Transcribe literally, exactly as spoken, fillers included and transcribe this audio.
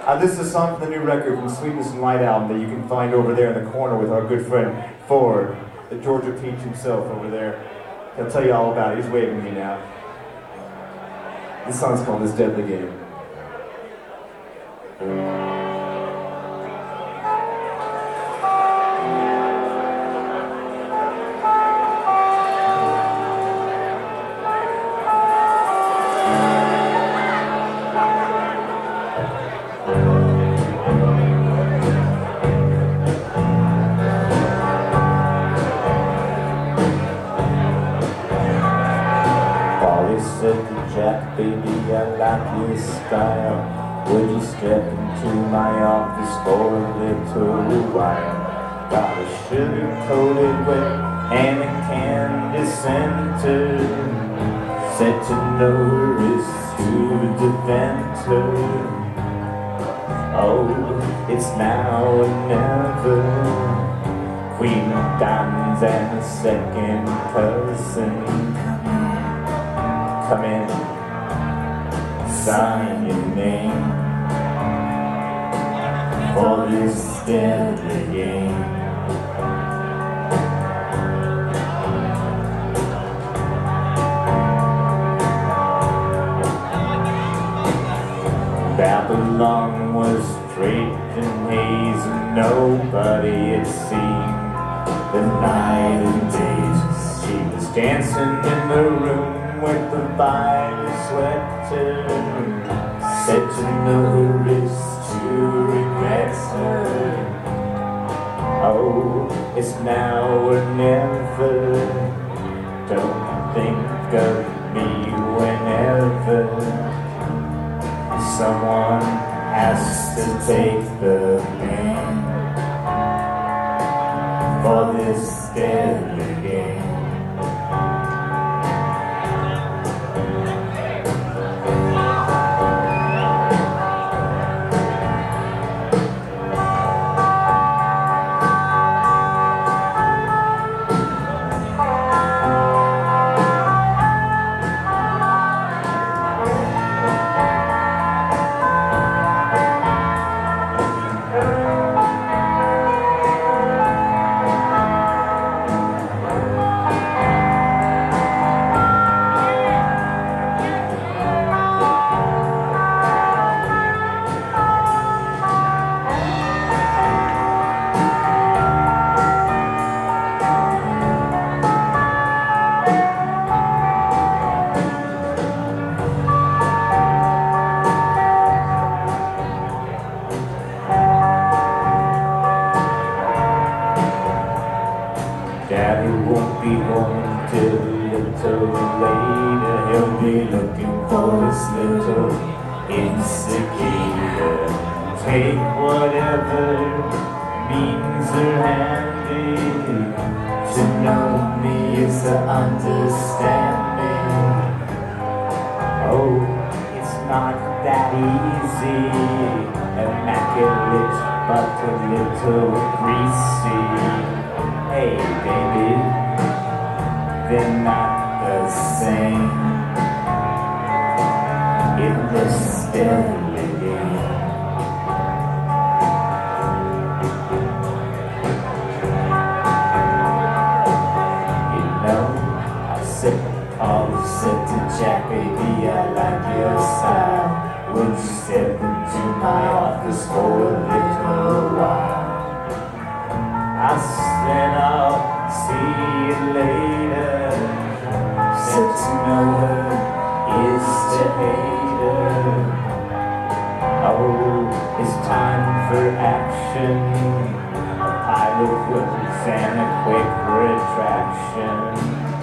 Uh, this is a song from the new record from Sweetness and Light album that you can find over there in the corner with our good friend Ford, the Georgia Peach himself over there. He'll tell you all about it. He's waving at me now. This song's called This Deadly Game. Said to Jack, baby, I like your style. Would you step into my office for a little while? Got a sugar-coated wet and a candy center. Set to notice to the venter. Oh, it's now or never. Queen of diamonds and a second cousin. Come in, sign your name for this deadly game. Babylon was draped in haze and nobody had seen the night and days. She was dancing in the room with the violet sweater, set to notice to regret her. Oh, it's now or never. Don't think of me whenever. Someone has to take the blame for this deadly game. Daddy won't be home till a little later. He'll be looking for his little instigator. Take whatever means are handy. To know me is to understanding. Oh, it's not that easy. Immaculate but a little greasy. Hey baby, they're not the same in this deadly game. You know, I said, always said to Jack, baby, I like your style. Would you step into my office for a little while? I said I'll see you later. Said to know her is to hate her. Oh, it's time for action. A pile of words and a quick retraction.